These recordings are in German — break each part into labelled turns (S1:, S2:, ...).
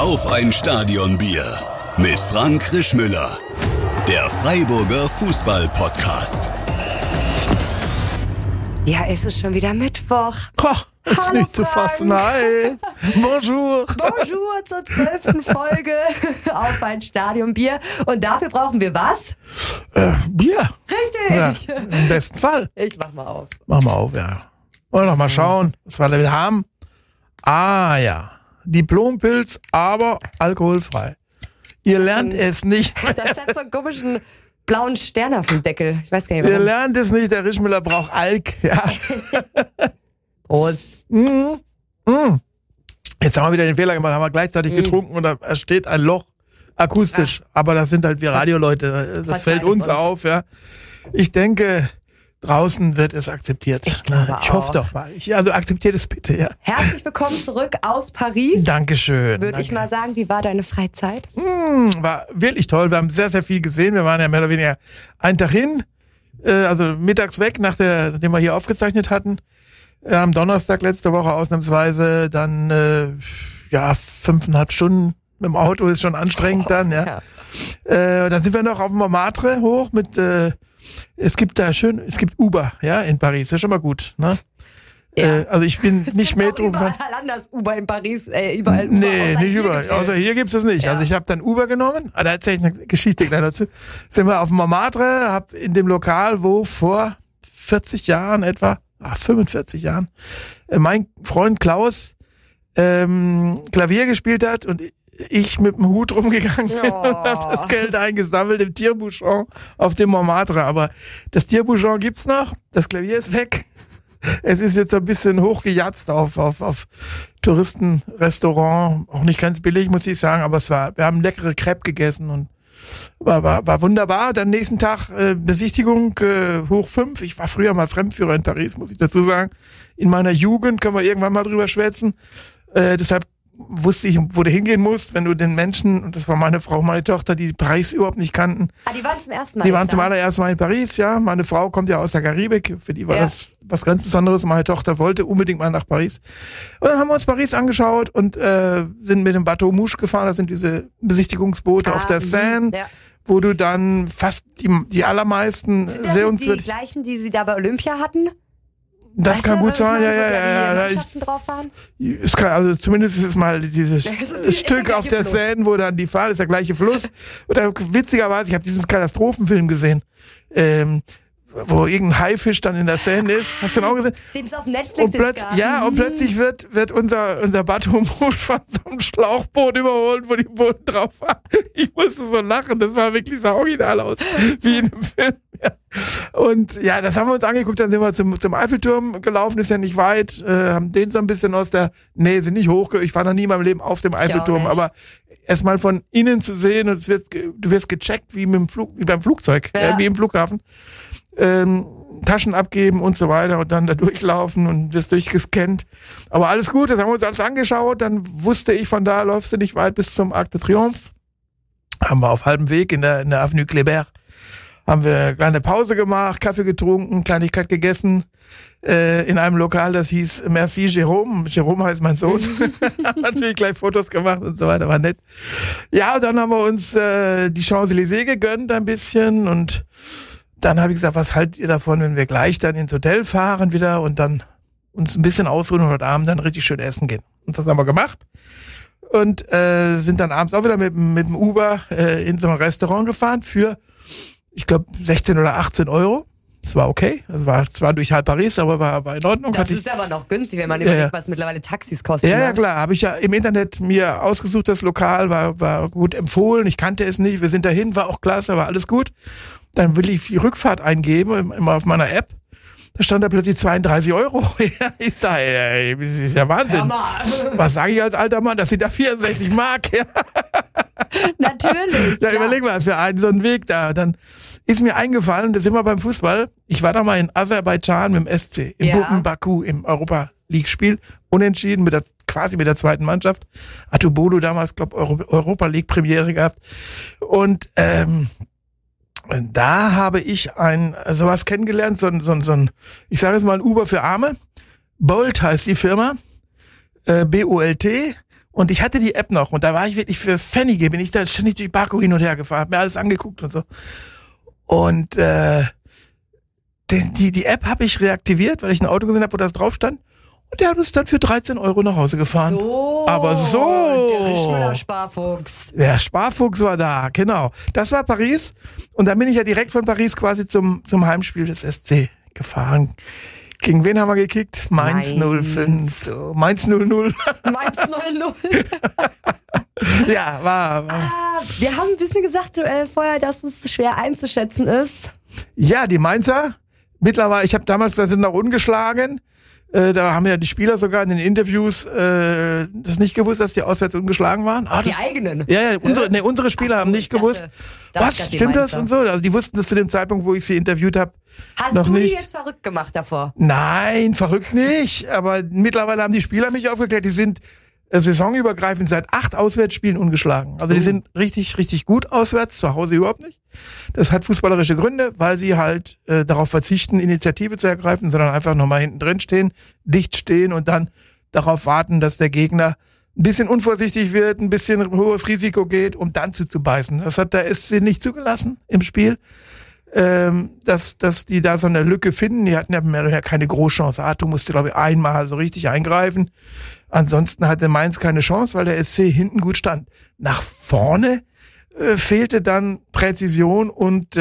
S1: Auf ein Stadionbier mit Frank Rischmüller, der Freiburger Fußball-Podcast.
S2: Ja, es ist schon wieder Mittwoch.
S3: Ist
S2: Hallo,
S3: nicht zu fassen. Hi. Bonjour.
S2: Bonjour zur 12. Folge Auf ein Stadionbier. Und dafür brauchen wir was?
S3: Bier.
S2: Richtig.
S3: Ja, im besten Fall.
S2: Ich mach mal aus.
S3: Mach mal auf, ja. Wollen wir noch mal schauen, was wir da haben. Ah ja, Diplompilz, aber alkoholfrei. Ihr lernt es nicht.
S2: Das hat so einen komischen blauen Stern auf dem Deckel. Ich weiß gar nicht
S3: Ihr
S2: warum.
S3: lernt es nicht, der Rischmüller braucht Alk. Ja.
S2: Prost.
S3: Jetzt haben wir wieder den Fehler gemacht, haben wir gleichzeitig getrunken und da steht ein Loch akustisch. Aber das sind halt wir Radioleute, das fällt uns auf. Ja. Ich denke, draußen wird es akzeptiert. Ich hoffe doch mal. Also akzeptiert es bitte, ja.
S2: Herzlich willkommen zurück aus Paris.
S3: Dankeschön.
S2: Würde ich mal sagen, wie war deine Freizeit?
S3: War wirklich toll. Wir haben sehr, sehr viel gesehen. Wir waren ja mehr oder weniger einen Tag hin, also mittags weg, nachdem wir hier aufgezeichnet hatten. Am Donnerstag letzte Woche ausnahmsweise, dann 5,5 Stunden mit dem Auto ist schon anstrengend dann, ja. Dann sind wir noch auf Montmartre hoch mit, es gibt Uber, ja, in Paris, das ist schon mal gut, ne?
S2: Ja.
S3: Also ich bin nicht Metro.
S2: Überall anders Uber in Paris, überall.
S3: Nee, nicht überall. Außer hier gibt's es nicht. Ja. Also ich habe dann Uber genommen. Da erzähle ich eine Geschichte gleich dazu. Sind wir auf Montmartre, hab in dem Lokal, wo vor 40 Jahren etwa, 45 Jahren, mein Freund Klaus Klavier gespielt hat und ich mit dem Hut rumgegangen bin und hab das Geld eingesammelt im Tire-Bouchon auf dem Montmartre. Aber das Tire-Bouchon gibt's noch, das Klavier ist weg. Es ist jetzt so ein bisschen hochgejatzt auf Touristenrestaurant. Auch nicht ganz billig, muss ich sagen, aber wir haben leckere Crepe gegessen und war wunderbar. Dann nächsten Tag Besichtigung hoch 5. Ich war früher mal Fremdführer in Paris, muss ich dazu sagen. In meiner Jugend können wir irgendwann mal drüber schwätzen. Deshalb wusste ich, wo du hingehen musst, wenn du den Menschen, und das war meine Frau, meine Tochter, die Paris überhaupt nicht kannten.
S2: Die waren zum ersten Mal.
S3: Die waren zum allerersten Mal in Paris, ja. Meine Frau kommt ja aus der Karibik, für die war das was ganz Besonderes. Meine Tochter wollte unbedingt mal nach Paris. Und dann haben wir uns Paris angeschaut und sind mit dem Bateau Mouche gefahren, das sind diese Besichtigungsboote auf der Seine, wo du dann fast die allermeisten
S2: Sehenswürdigkeiten. Die gleichen, die sie da bei Olympia hatten?
S3: Das kann gut sein, ja.
S2: Mannschaften drauf waren?
S3: Es kann, also zumindest ist es mal dieses Stück auf der Seine, wo dann die Fahrt ist der gleiche Fluss. Oder witzigerweise, ich habe diesen Katastrophenfilm gesehen, wo irgendein Haifisch dann in der Seine ist. Hast du den auch gesehen?
S2: Den ist auf Netflix jetzt gab.
S3: Ja, und plötzlich wird unser Bateau Mouche von so einem Schlauchboot überholt, wo die Boote drauf waren. Ich musste so lachen, das war wirklich so original aus, wie in einem Film. Ja. Und ja, das haben wir uns angeguckt, dann sind wir zum Eiffelturm gelaufen, ist ja nicht weit, haben den so ein bisschen aus der Nähe, sind nicht hoch, ich war noch nie in meinem Leben auf dem Eiffelturm, aber erstmal von innen zu sehen und du wirst gecheckt wie beim Flugzeug, wie im Flughafen. Taschen abgeben und so weiter und dann da durchlaufen und wirst durchgescannt. Aber alles gut, das haben wir uns alles angeschaut, dann wusste ich, von da läufst du nicht weit bis zum Arc de Triomphe. Haben wir auf halbem Weg in der Avenue Kléber haben wir eine kleine Pause gemacht, Kaffee getrunken, Kleinigkeit gegessen, in einem Lokal, das hieß Merci Jérôme. Jérôme heißt mein Sohn. Natürlich gleich Fotos gemacht und so weiter, war nett. Ja, und dann haben wir uns die Champs-Élysées gegönnt ein bisschen und dann habe ich gesagt, was haltet ihr davon, wenn wir gleich dann ins Hotel fahren wieder und dann uns ein bisschen ausruhen und heute Abend dann richtig schön essen gehen. Und das haben wir gemacht und sind dann abends auch wieder mit dem Uber in so ein Restaurant gefahren für, ich glaube, 16 oder 18 Euro. Das war okay. Also war zwar durch halb Paris, aber war in Ordnung.
S2: Das ist aber noch günstig, wenn man überlegt, was mittlerweile Taxis kosten.
S3: Ja, klar. Habe ich ja im Internet mir ausgesucht, das Lokal, war gut empfohlen. Ich kannte es nicht. Wir sind dahin, war auch klasse, war alles gut. Dann will ich die Rückfahrt eingeben, immer auf meiner App. Da stand da plötzlich 32 Euro. Ja, ich sage, ey, das ist ja Wahnsinn. Was sage ich als alter Mann? Das sind ja 64 Mark. Ja.
S2: Natürlich.
S3: Ja, überleg mal, für einen so einen Weg da. Dann ist mir eingefallen, das sind wir beim Fußball. Ich war da mal in Aserbaidschan mit dem SC, in Bupen Baku im Europa League-Spiel. Unentschieden, quasi mit der zweiten Mannschaft. Atubolu damals, glaube Europa League-Premiere gehabt. Und da habe ich sowas kennengelernt, so ein, ich sage jetzt mal ein Uber für Arme. Bolt heißt die Firma. BOLT. Und ich hatte die App noch und da war ich wirklich für Pfennige, bin ich da ständig durch Baku hin und her gefahren, hab mir alles angeguckt und so. Und die App habe ich reaktiviert, weil ich ein Auto gesehen habe, wo das drauf stand. Und der hat uns dann für 13 € nach Hause gefahren.
S2: So.
S3: Aber so.
S2: Der Rischmüller Sparfuchs.
S3: Der Sparfuchs war da, genau. Das war Paris. Und dann bin ich ja direkt von Paris quasi zum Heimspiel des SC gefahren. Gegen wen haben wir gekickt? Mainz 05. So, Mainz 00.
S2: Mainz 00.
S3: Ja, war.
S2: Wir haben ein bisschen gesagt vorher, dass es schwer einzuschätzen ist.
S3: Ja, die Mainzer. Mittlerweile, ich habe damals, da sind noch ungeschlagen. Da haben ja die Spieler sogar in den Interviews das nicht gewusst, dass die auswärts ungeschlagen waren.
S2: Die eigenen?
S3: Ja, unsere Spieler haben nicht gewusst. Was, stimmt das und so? Also die wussten das zu dem Zeitpunkt, wo ich sie interviewt habe.
S2: Hast du die jetzt verrückt gemacht davor?
S3: Nein, verrückt nicht. Aber mittlerweile haben die Spieler mich aufgeklärt, die sind saisonübergreifend seit 8 Auswärtsspielen ungeschlagen. Also die sind richtig, richtig gut auswärts, zu Hause überhaupt nicht. Das hat fußballerische Gründe, weil sie halt darauf verzichten, Initiative zu ergreifen, sondern einfach nochmal hinten drin stehen, dicht stehen und dann darauf warten, dass der Gegner ein bisschen unvorsichtig wird, ein bisschen hohes Risiko geht, um dann zuzubeißen. Das hat der SC nicht zugelassen im Spiel, dass die da so eine Lücke finden. Die hatten ja mehr oder weniger keine Großchance. Arthur musste, glaube ich, einmal so richtig eingreifen. Ansonsten hatte Mainz keine Chance, weil der SC hinten gut stand. Nach vorne fehlte dann Präzision und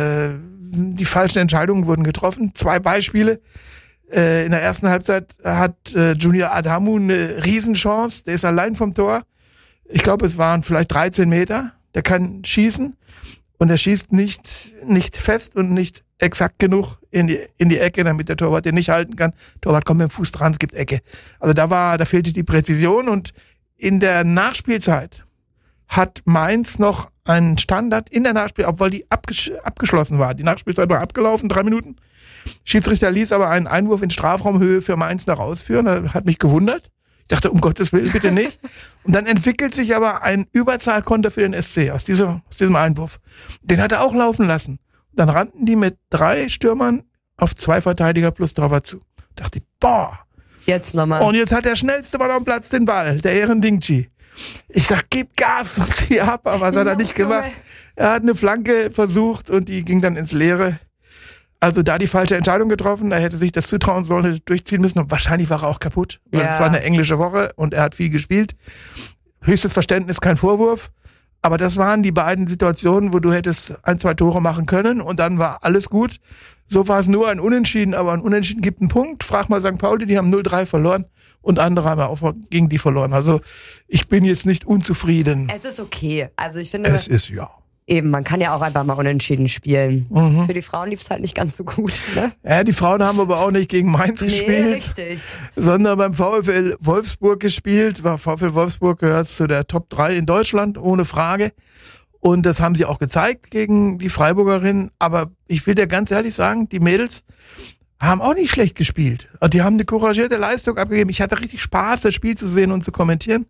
S3: die falschen Entscheidungen wurden getroffen. 2 Beispiele. In der ersten Halbzeit hat Junior Adamu eine Riesenchance. Der ist allein vom Tor. Ich glaube, es waren vielleicht 13 Meter. Der kann schießen und er schießt nicht fest und nicht exakt genug in die Ecke, damit der Torwart den nicht halten kann. Torwart kommt mit dem Fuß dran, es gibt Ecke. Also da fehlte die Präzision und in der Nachspielzeit hat Mainz noch einen Standard in der Nachspielzeit, obwohl die abgeschlossen war. Die Nachspielzeit war abgelaufen, 3 Minuten. Schiedsrichter ließ aber einen Einwurf in Strafraumhöhe für Mainz noch ausführen. Das hat mich gewundert. Ich dachte, um Gottes Willen, bitte nicht. Und dann entwickelt sich aber ein Überzahlkonter für den SC aus diesem Einwurf. Den hat er auch laufen lassen. Dann rannten die mit 3 Stürmern auf 2 Verteidiger plus Torwart zu. Dachte ich, boah.
S2: Jetzt nochmal.
S3: Und jetzt hat der schnellste Mann am Platz den Ball, der Ehren Dingchi. Ich sag, gib Gas und zieh ab, aber was hat er nicht gemacht? Er hat eine Flanke versucht und die ging dann ins Leere. Also da die falsche Entscheidung getroffen, er hätte sich das zutrauen sollen, hätte durchziehen müssen und wahrscheinlich war er auch kaputt, weil es war eine englische Woche und er hat viel gespielt. Höchstes Verständnis, kein Vorwurf, aber das waren die beiden Situationen, wo du hättest 1, 2 Tore machen können und dann war alles gut. So war es nur ein Unentschieden, aber ein Unentschieden gibt einen Punkt. Frag mal St. Pauli, die haben 0-3 verloren und andere haben ja auch gegen die verloren. Also ich bin jetzt nicht unzufrieden.
S2: Es ist okay. Also ich finde...
S3: Es ist, ja.
S2: Eben, man kann ja auch einfach mal unentschieden spielen. Für die Frauen lief es halt nicht ganz so gut. Ne?
S3: Ja, die Frauen haben aber auch nicht gegen Mainz gespielt.
S2: Richtig.
S3: Sondern beim VfL Wolfsburg gespielt. VfL Wolfsburg gehört zu der Top 3 in Deutschland, ohne Frage. Und das haben sie auch gezeigt gegen die Freiburgerinnen. Aber ich will dir ganz ehrlich sagen, die Mädels haben auch nicht schlecht gespielt. Die haben eine couragierte Leistung abgegeben. Ich hatte richtig Spaß, das Spiel zu sehen und zu kommentieren.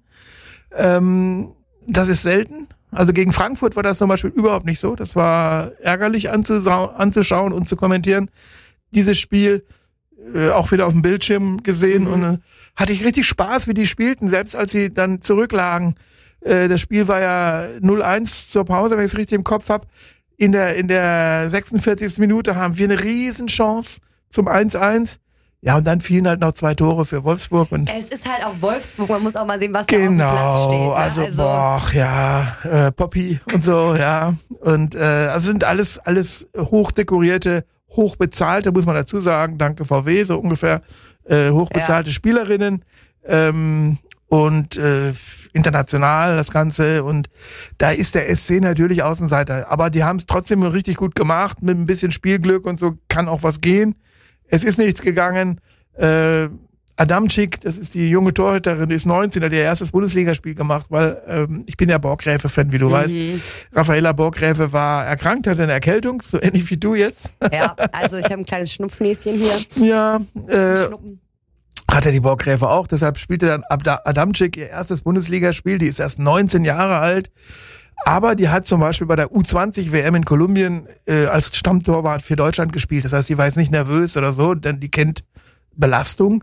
S3: Das ist selten. Also gegen Frankfurt war das zum Beispiel überhaupt nicht so. Das war ärgerlich anzuschauen und zu kommentieren. Dieses Spiel auch wieder auf dem Bildschirm gesehen und hatte ich richtig Spaß, wie die spielten, selbst als sie dann zurücklagen. Das Spiel war ja 0-1 zur Pause, wenn ich es richtig im Kopf habe. In der 46. Minute haben wir eine Riesenchance zum 1-1. Ja, und dann fielen halt noch 2 Tore für Wolfsburg. Und
S2: es ist halt auch Wolfsburg, man muss auch mal sehen, was da auf dem Platz steht. Ne?
S3: Also boah, ja, Poppy und so, ja. Und also sind alles hochdekorierte, hochbezahlte, muss man dazu sagen, danke VW, so ungefähr, hochbezahlte Spielerinnen und international das Ganze. Und da ist der SC natürlich Außenseiter. Aber die haben es trotzdem richtig gut gemacht, mit ein bisschen Spielglück und so kann auch was gehen. Es ist nichts gegangen. Adamczyk, das ist die junge Torhüterin, die ist 19, hat ihr erstes Bundesligaspiel gemacht, weil ich bin ja Borgräfe-Fan, wie du weißt. Raffaella Borgräfe war erkrankt, hatte eine Erkältung, so ähnlich wie du jetzt.
S2: Ja, also ich habe ein kleines Schnupfnäschen hier.
S3: Ja, hatte die Borgräfe auch, deshalb spielte dann Adamczyk ihr erstes Bundesligaspiel, die ist erst 19 Jahre alt. Aber die hat zum Beispiel bei der U20-WM in Kolumbien als Stammtorwart für Deutschland gespielt. Das heißt, sie war jetzt nicht nervös oder so, denn die kennt Belastung.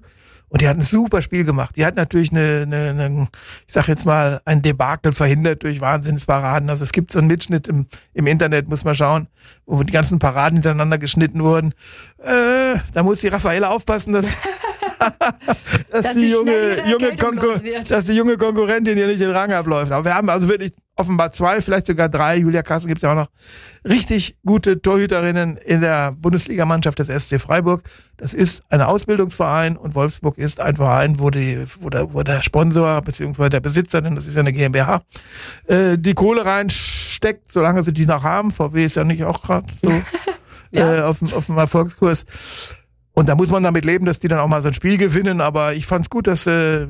S3: Und die hat ein super Spiel gemacht. Die hat natürlich ich sag jetzt mal, ein Debakel verhindert durch Wahnsinnsparaden. Also es gibt so einen Mitschnitt im Internet, muss man schauen, wo die ganzen Paraden hintereinander geschnitten wurden. Da muss die Raffaella aufpassen, dass die junge Konkurrentin hier nicht den Rang abläuft. Aber wir haben also wirklich offenbar 2, vielleicht sogar 3. Julia Kassen gibt ja auch noch richtig gute Torhüterinnen in der Bundesligamannschaft des SC Freiburg. Das ist ein Ausbildungsverein und Wolfsburg ist ein Verein, wo der Sponsor bzw. der Besitzer, denn das ist ja eine GmbH, die Kohle reinsteckt, solange sie die noch haben. VW ist ja nicht auch gerade so auf dem Erfolgskurs. Und da muss man damit leben, dass die dann auch mal so ein Spiel gewinnen. Aber ich fand's gut, dass sie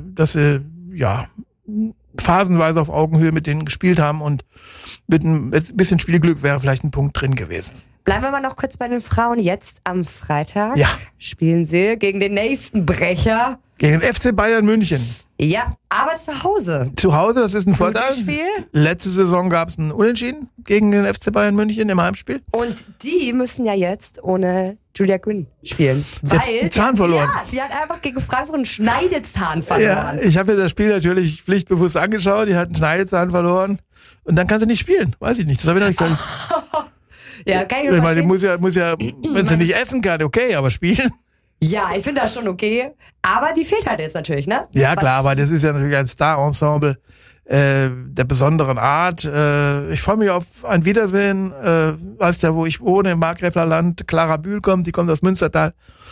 S3: phasenweise auf Augenhöhe mit denen gespielt haben. Und mit ein bisschen Spielglück wäre vielleicht ein Punkt drin gewesen.
S2: Bleiben wir mal noch kurz bei den Frauen. Jetzt am Freitag spielen sie gegen den nächsten Brecher.
S3: Gegen den FC Bayern München.
S2: Ja, aber zu Hause.
S3: Zu Hause, das ist ein Vorteil.
S2: Spiel.
S3: Letzte Saison gab es ein Unentschieden gegen den FC Bayern München im Heimspiel.
S2: Und die müssen ja jetzt ohne Julia Gwynn spielen.
S3: Sie hat einen Zahn verloren.
S2: Ja, sie hat einfach gegen Frankfurt einen Schneidezahn verloren.
S3: Ja, ich habe mir das Spiel natürlich pflichtbewusst angeschaut. Die hat einen Schneidezahn verloren. Und dann kann sie nicht spielen. Weiß ich nicht. Das habe ich noch nicht können.
S2: Ja, kann ich
S3: Ich meine, die muss ja, wenn sie nicht essen kann, okay, aber spielen.
S2: Ja, ich finde das schon okay. Aber die fehlt halt jetzt natürlich, ne?
S3: Ja, klar, aber das ist ja natürlich ein Star-Ensemble der besonderen Art. Ich freue mich auf ein Wiedersehen. Weißt ja, wo ich wohne, im Markgräfler Land. Clara Bühl kommt, die kommt aus Münstertal.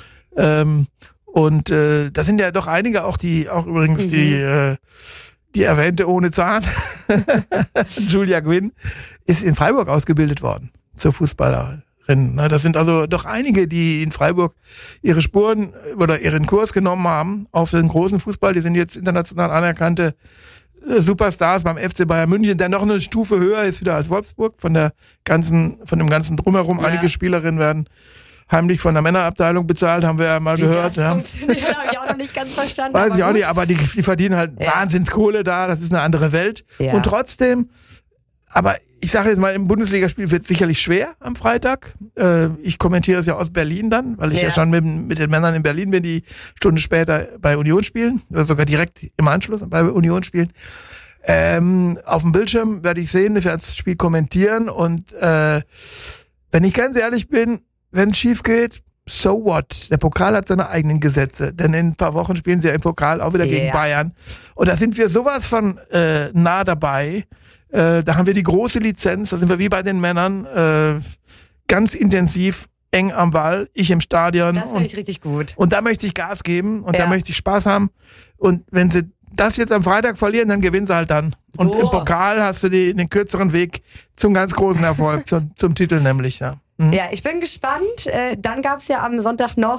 S3: Und da sind ja doch einige, auch übrigens die erwähnte ohne Zahn. Julia Gwynn ist in Freiburg ausgebildet worden zur Fußballerin. Das sind also doch einige, die in Freiburg ihre Spuren oder ihren Kurs genommen haben auf den großen Fußball. Die sind jetzt international anerkannte Superstars beim FC Bayern München, der noch eine Stufe höher ist wieder als Wolfsburg von dem ganzen Drumherum. Ja. Einige Spielerinnen werden heimlich von der Männerabteilung bezahlt, haben wir ja mal gehört.
S2: Das funktioniert, habe ich auch noch nicht ganz verstanden.
S3: Weiß ich auch nicht, aber die verdienen halt Wahnsinnskohle da, das ist eine andere Welt. Ja. Und trotzdem, aber ich sage jetzt mal, im Bundesligaspiel wird es sicherlich schwer am Freitag. Ich kommentiere es ja aus Berlin dann, weil ich ja schon mit den Männern in Berlin bin, die Stunde später bei Union spielen, oder sogar direkt im Anschluss bei Union spielen. Auf dem Bildschirm werde ich sehen, ich werde das Spiel kommentieren und wenn ich ganz ehrlich bin, wenn es schief geht, so what? Der Pokal hat seine eigenen Gesetze, denn in ein paar Wochen spielen sie ja im Pokal auch wieder gegen Bayern. Und da sind wir sowas von nah dabei. Da haben wir die große Lizenz, da sind wir wie bei den Männern, ganz intensiv, eng am Ball, ich im Stadion.
S2: Das finde ich richtig gut.
S3: Und da möchte ich Gas geben und da möchte ich Spaß haben. Und wenn sie das jetzt am Freitag verlieren, dann gewinnen sie halt dann. So. Und im Pokal hast du den kürzeren Weg zum ganz großen Erfolg, zum Titel nämlich. Ja.
S2: Ja, ich bin gespannt. Dann gab's ja am Sonntag noch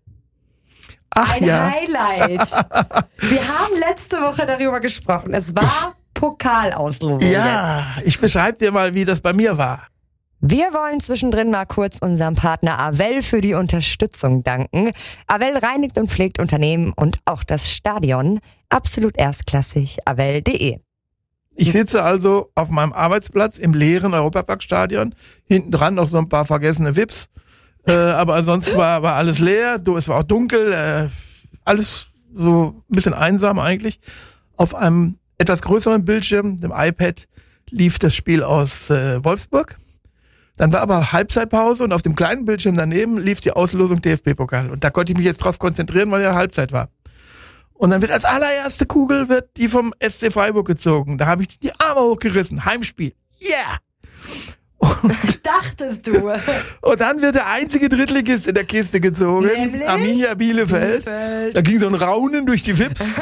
S2: ein Highlight. Wir haben letzte Woche darüber gesprochen. Es war Pokalauslosung.
S3: Ja, ich beschreibe dir mal, wie das bei mir war.
S2: Wir wollen zwischendrin mal kurz unserem Partner Avell für die Unterstützung danken. Avell reinigt und pflegt Unternehmen und auch das Stadion. Absolut erstklassig. Avell.de.
S3: Ich sitze also auf meinem Arbeitsplatz im leeren Europaparkstadion. Hinten dran noch so ein paar vergessene Vips. Aber ansonsten war alles leer. Es war auch dunkel. Alles so ein bisschen einsam eigentlich. Auf einem etwas größeren Bildschirm, dem iPad, lief das Spiel aus Wolfsburg. Dann war aber Halbzeitpause und auf dem kleinen Bildschirm daneben lief die Auslosung DFB-Pokal. Und da konnte ich mich jetzt drauf konzentrieren, weil ja Halbzeit war. Und dann wird als allererste Kugel die vom SC Freiburg gezogen. Da habe ich die Arme hochgerissen. Heimspiel. Yeah! Und
S2: dachtest du.
S3: Und dann wird der einzige Drittligist in der Kiste gezogen. Nämlich? Arminia Bielefeld. Da ging so ein Raunen durch die Vips.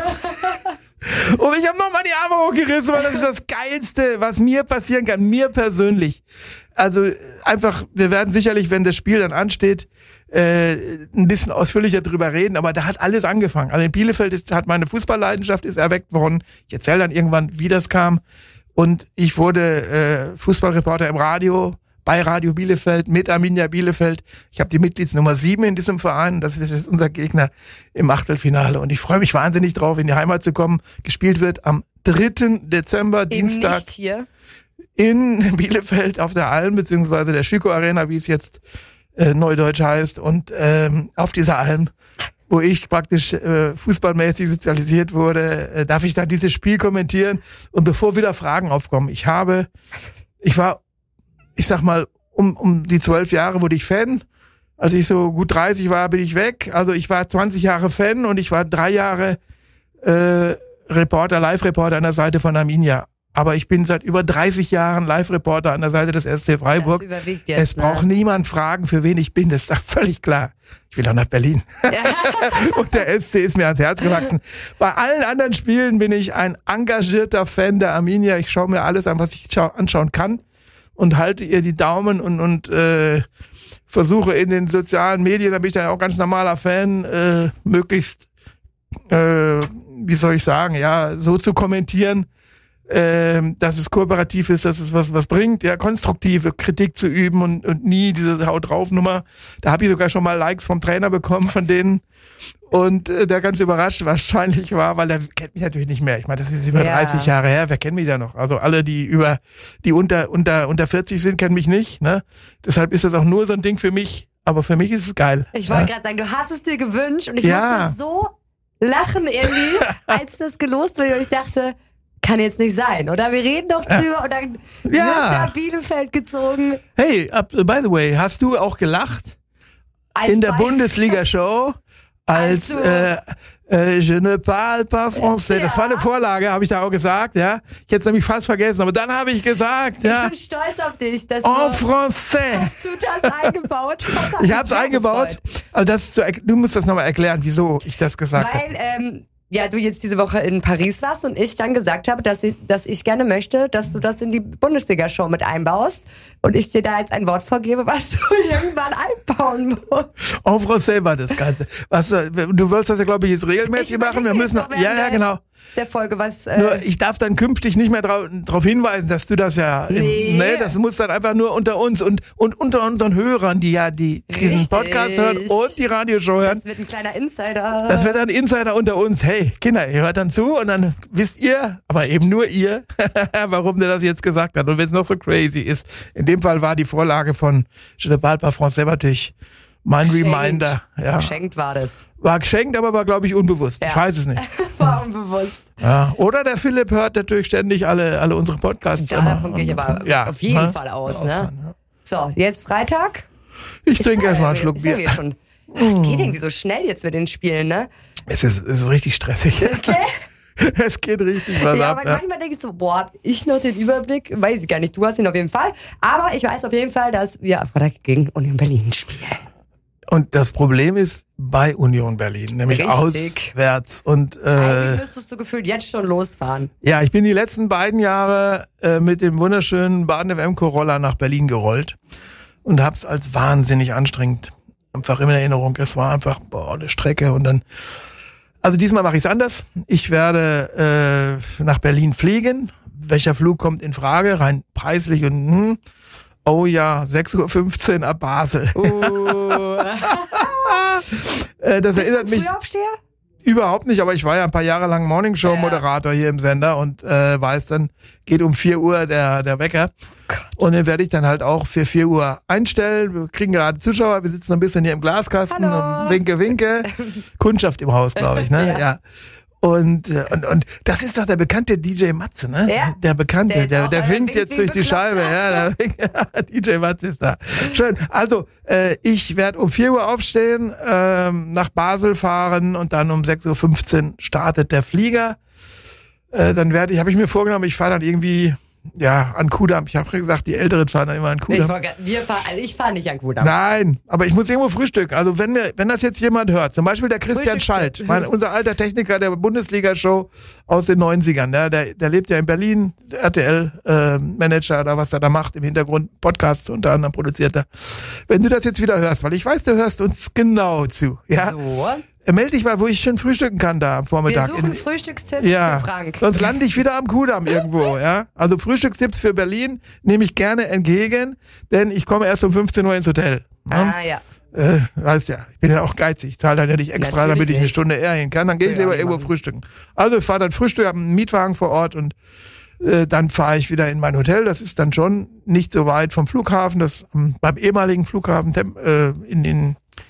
S3: Und ich habe nochmal die Arme hochgerissen, weil das ist das Geilste, was mir passieren kann, mir persönlich. Also einfach, wir werden sicherlich, wenn das Spiel dann ansteht, ein bisschen ausführlicher drüber reden, aber da hat alles angefangen. Also in Bielefeld hat meine Fußballleidenschaft ist erweckt worden. Ich erzähle dann irgendwann, wie das kam. Und ich wurde Fußballreporter im Radio, bei Radio Bielefeld, mit Arminia Bielefeld. Ich habe die Mitgliedsnummer 7 in diesem Verein. Das ist jetzt unser Gegner im Achtelfinale. Und ich freue mich wahnsinnig drauf, in die Heimat zu kommen. Gespielt wird am 3. Dezember, Dienstag.
S2: Nicht hier.
S3: In Bielefeld auf der Alm, beziehungsweise der Schüko Arena, wie es jetzt neudeutsch heißt. Und auf dieser Alm wo ich praktisch fußballmäßig sozialisiert wurde, darf ich dann dieses Spiel kommentieren. Und bevor wieder Fragen aufkommen, ich sag mal, um die 12 Jahre wurde ich Fan. Als ich so gut 30 war, bin ich weg. Also ich war 20 Jahre Fan und ich war 3 Jahre Live-Reporter an der Seite von Arminia. Aber ich bin seit über 30 Jahren Live-Reporter an der Seite des SC Freiburg.
S2: Das überwiegt jetzt,
S3: es braucht niemand fragen, für wen ich bin. Das ist doch völlig klar. Ich will auch nach Berlin. Und der SC ist mir ans Herz gewachsen. Bei allen anderen Spielen bin ich ein engagierter Fan der Arminia. Ich schaue mir alles an, was ich anschauen kann. Und halte ihr die Daumen und versuche in den sozialen Medien, da bin ich ja auch ganz normaler Fan, möglichst, wie soll ich sagen, ja, so zu kommentieren, dass es kooperativ ist, dass es was bringt, ja, konstruktive Kritik zu üben und nie diese Haut drauf Nummer. Da habe ich sogar schon mal Likes vom Trainer bekommen von denen und der ganz überrascht wahrscheinlich war, weil er kennt mich natürlich nicht mehr. Ich meine, das ist über 30 Jahre her, wer kennt mich ja noch? Also alle, die unter 40 sind, kennen mich nicht, ne? Deshalb ist das auch nur so ein Ding für mich, aber für mich ist es geil.
S2: Ich wollte gerade sagen, du hast es dir gewünscht und ich musste so lachen irgendwie, als das gelost wurde und ich dachte, kann jetzt nicht sein, oder? Wir reden doch drüber und dann wird nach Bielefeld gezogen.
S3: Hey, by the way, hast du auch gelacht in der Bundesliga-Show als Je ne parle pas français. Das war eine Vorlage, habe ich da auch gesagt, ja. Ich hätte es nämlich fast vergessen, aber dann habe ich gesagt,
S2: ja. Ich bin stolz auf dich, dass
S3: français.
S2: Hast du das eingebaut?
S3: Ich habe es eingebaut. Also du musst das nochmal erklären, wieso ich das gesagt habe.
S2: Weil, du jetzt diese Woche in Paris warst und ich dann gesagt habe, dass ich gerne möchte, dass du das in die Bundesliga-Show mit einbaust und ich dir da jetzt ein Wort vorgebe, was du irgendwann einbauen musst.
S3: En français war das Ganze. Du wolltest das ja, glaube ich, jetzt regelmäßig machen. Wir müssen genau.
S2: Der Folge,
S3: nur, ich darf dann künftig nicht mehr darauf hinweisen, dass du das ja. Nee, das muss dann einfach nur unter uns und unter unseren Hörern, die ja diesen Podcast hören und die Radioshow hören.
S2: Das wird ein kleiner Insider.
S3: Das wird ein Insider unter uns. Hey, Kinder, ihr hört dann zu und dann wisst ihr, aber eben nur ihr, warum der das jetzt gesagt hat. Und wenn es noch so crazy ist. In dem Fall war die Vorlage von Je ne parle pas français natürlich mein Reminder. Ja.
S2: Geschenkt war das.
S3: War geschenkt, aber war, glaube ich, unbewusst. Ja. Ich weiß es nicht.
S2: War unbewusst.
S3: Ja. Oder der Philipp hört natürlich ständig alle unsere Podcasts.
S2: Ja, davon gehe ich aber auf jeden Fall aus. Ne? So, jetzt Freitag.
S3: Ich trinke erstmal einen Schluck Bier.
S2: Es geht irgendwie so schnell jetzt mit den Spielen, ne?
S3: Es ist richtig stressig.
S2: Okay.
S3: Es geht richtig was ab.
S2: Aber manchmal denke ich so, hab ich noch den Überblick? Weiß ich gar nicht. Du hast ihn auf jeden Fall. Aber ich weiß auf jeden Fall, dass wir am Freitag gegen Union Berlin spielen.
S3: Und das Problem ist bei Union Berlin, nämlich auswärts. Und
S2: eigentlich müsstest du gefühlt jetzt schon losfahren.
S3: Ja, ich bin die letzten beiden Jahre mit dem wunderschönen Baden-FM-Roller nach Berlin gerollt und hab's als wahnsinnig anstrengend einfach in Erinnerung. Es war einfach eine Strecke und dann. Also diesmal mache ich es anders. Ich werde nach Berlin fliegen. Welcher Flug kommt in Frage? Rein preislich und oh ja, 6:15 Uhr ab Basel. Das erinnert mich.
S2: Frühaufsteher?
S3: Überhaupt nicht, aber ich war ja ein paar Jahre lang Morningshow-Moderator hier im Sender und weiß dann, geht um 4 Uhr der Wecker. Und den werde ich dann halt auch für 4 Uhr einstellen. Wir kriegen gerade Zuschauer, wir sitzen ein bisschen hier im Glaskasten.
S2: Hallo.
S3: Winke. Kundschaft im Haus, glaube ich, ne? Ja. Und das ist doch der bekannte DJ Matze, ne?
S2: Ja.
S3: Der Bekannte, der winkt jetzt durch die Scheibe. Ja, DJ Matze ist da. Schön. Also, ich werde um 4 Uhr aufstehen, nach Basel fahren und dann um 6:15 Uhr startet der Flieger. Dann habe ich mir vorgenommen, ich fahre dann irgendwie an Kudamm. Ich habe gesagt, die Älteren fahren dann immer an Kudamm.
S2: Ich fahre nicht an Kudamm.
S3: Nein, aber ich muss irgendwo frühstücken. Also wenn das jetzt jemand hört, zum Beispiel der Christian Schalt, unser alter Techniker der Bundesliga-Show aus den 90ern, der lebt ja in Berlin, RTL-Manager oder was er da macht, im Hintergrund Podcasts unter anderem produziert er. Wenn du das jetzt wieder hörst, weil ich weiß, du hörst uns genau zu. Ja?
S2: So.
S3: Meld dich mal, wo ich schön frühstücken kann da am Vormittag.
S2: Wir suchen Frühstückstipps für Frank.
S3: Sonst lande ich wieder am Kudamm irgendwo, ja. Also Frühstückstipps für Berlin nehme ich gerne entgegen, denn ich komme erst um 15 Uhr ins Hotel.
S2: Ja.
S3: Weißt ja, ich bin ja auch geizig. Ich zahle dann ja nicht extra,
S2: Natürlich
S3: damit ich eine
S2: nicht.
S3: Stunde eher hin kann. Dann gehe ich lieber irgendwo frühstücken. Also ich fahre dann Frühstück, habe einen Mietwagen vor Ort und dann fahre ich wieder in mein Hotel. Das ist dann schon nicht so weit vom Flughafen. Das beim ehemaligen Flughafen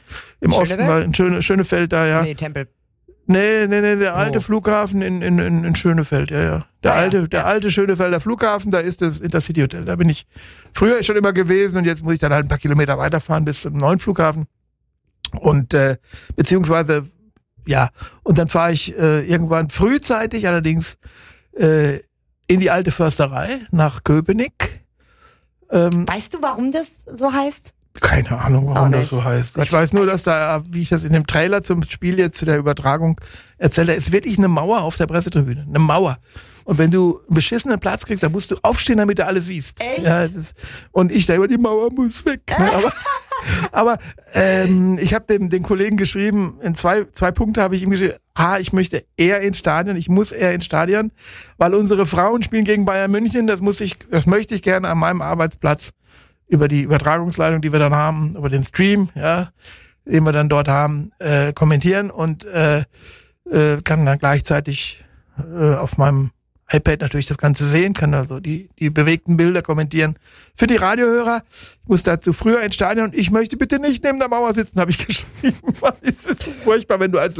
S3: Im Osten, in Schönefeld da, ja.
S2: Nee, Tempel.
S3: Nee, der alte Flughafen in Schönefeld, ja. Der alte Schönefelder Flughafen, da ist das Intercity Hotel. Da bin ich früher schon immer gewesen und jetzt muss ich dann halt ein paar Kilometer weiterfahren bis zum neuen Flughafen. Und beziehungsweise, ja, und dann fahre ich irgendwann frühzeitig allerdings in die alte Försterei nach Köpenick.
S2: Weißt du, warum das so heißt?
S3: Keine Ahnung, warum das so heißt. Ich weiß nur, dass da, wie ich das in dem Trailer zum Spiel jetzt zu der Übertragung erzähle, ist wirklich eine Mauer auf der Pressetribüne. Eine Mauer. Und wenn du einen beschissenen Platz kriegst, dann musst du aufstehen, damit du alles siehst.
S2: Echt?
S3: Ja, und ich da immer, die Mauer muss weg. Aber ich habe den Kollegen geschrieben, in zwei Punkte habe ich ihm geschrieben, ich möchte eher ins Stadion, ich muss eher ins Stadion, weil unsere Frauen spielen gegen Bayern München, das möchte ich gerne an meinem Arbeitsplatz über die Übertragungsleitung, die wir dann haben, über den Stream, ja, den wir dann dort haben, kommentieren und kann dann gleichzeitig auf meinem iPad natürlich das Ganze sehen, kann also die bewegten Bilder kommentieren. Für die Radiohörer, ich muss dazu früher ins Stadion und ich möchte bitte nicht neben der Mauer sitzen, habe ich geschrieben. Es ist furchtbar, wenn du als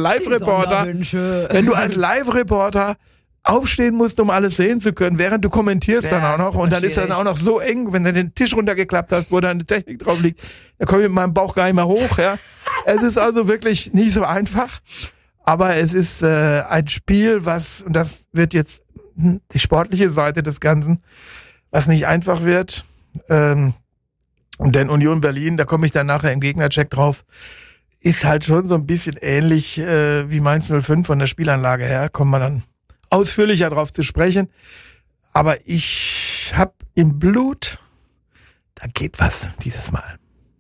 S3: Live-Reporter aufstehen musst, um alles sehen zu können, während du kommentierst dann auch noch. Und dann ist dann auch noch so eng, wenn du den Tisch runtergeklappt hast, wo da eine Technik drauf liegt, da komme ich mit meinem Bauch gar nicht mehr hoch. Ja. Es ist also wirklich nicht so einfach. Aber es ist ein Spiel, und das wird jetzt die sportliche Seite des Ganzen, was nicht einfach wird. Denn Union Berlin, da komme ich dann nachher im Gegnercheck drauf, ist halt schon so ein bisschen ähnlich wie Mainz 05 von der Spielanlage her. Kommen wir dann ausführlicher drauf zu sprechen. Aber ich habe im Blut, da geht was dieses Mal.